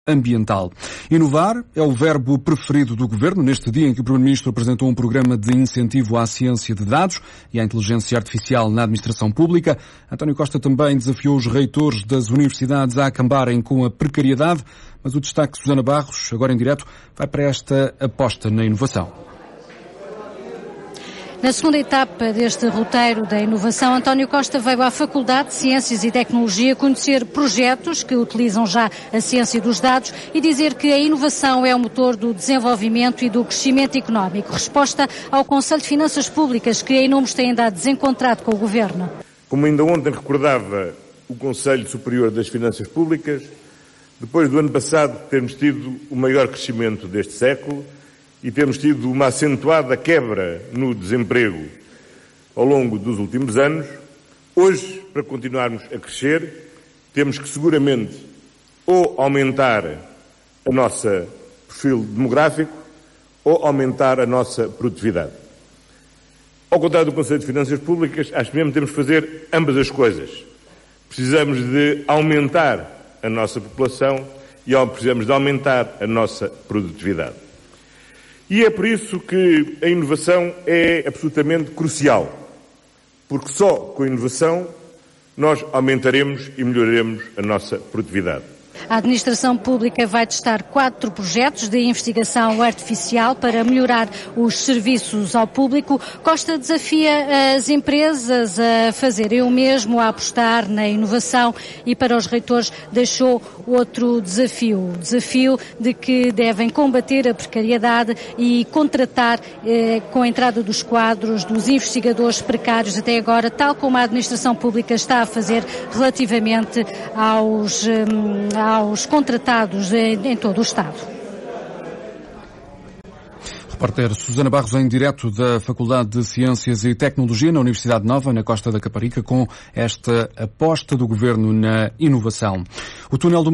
ambiental. Inovar é o verbo preferido do Governo neste dia em que o Primeiro-Ministro apresentou um programa de incentivo à ciência de dados e à inteligência artificial na administração pública. António Costa também desafiou os reitores das universidades a acambarem com a precariedade, mas o destaque de Susana Barros, agora em direto, vai para esta aposta na inovação. Na segunda etapa deste roteiro da inovação, António Costa veio à Faculdade de Ciências e Tecnologia conhecer projetos que utilizam já a ciência dos dados e dizer que a inovação é o motor do desenvolvimento e do crescimento económico. Resposta ao Conselho de Finanças Públicas, que em números tem andado desencontrado com o Governo. Como ainda ontem recordava o Conselho Superior das Finanças Públicas, depois do ano passado termos tido o maior crescimento deste século, e temos tido uma acentuada quebra no desemprego ao longo dos últimos anos, hoje, para continuarmos a crescer, temos que seguramente ou aumentar o nosso perfil demográfico ou aumentar a nossa produtividade. Ao contrário do Conselho de Finanças Públicas, acho que mesmo temos que fazer ambas as coisas. Precisamos de aumentar a nossa população e precisamos de aumentar a nossa produtividade. E é por isso que a inovação é absolutamente crucial, porque só com a inovação nós aumentaremos e melhoraremos a nossa produtividade. A administração pública vai testar 4 projetos de investigação artificial para melhorar os serviços ao público. Costa desafia as empresas a fazerem o mesmo, a apostar na inovação, e para os reitores deixou outro desafio. O desafio de que devem combater a precariedade e contratar com a entrada dos quadros dos investigadores precários até agora, tal como a administração pública está a fazer relativamente aos contratados em todo o Estado. Repórter Susana Barros em direto da Faculdade de Ciências e Tecnologia na Universidade Nova, na Costa da Caparica, com esta aposta do Governo na inovação. O túnel do